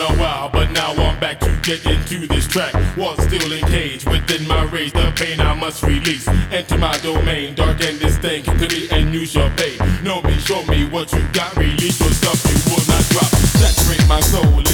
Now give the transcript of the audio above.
a while, but now I'm back to get into this track. Was still engaged within my rage, the pain I must release. Enter my domain, darken this thing completely and you shall pay. Know me, show me what you got, release your stuff, you will not drop. Saturate my soul.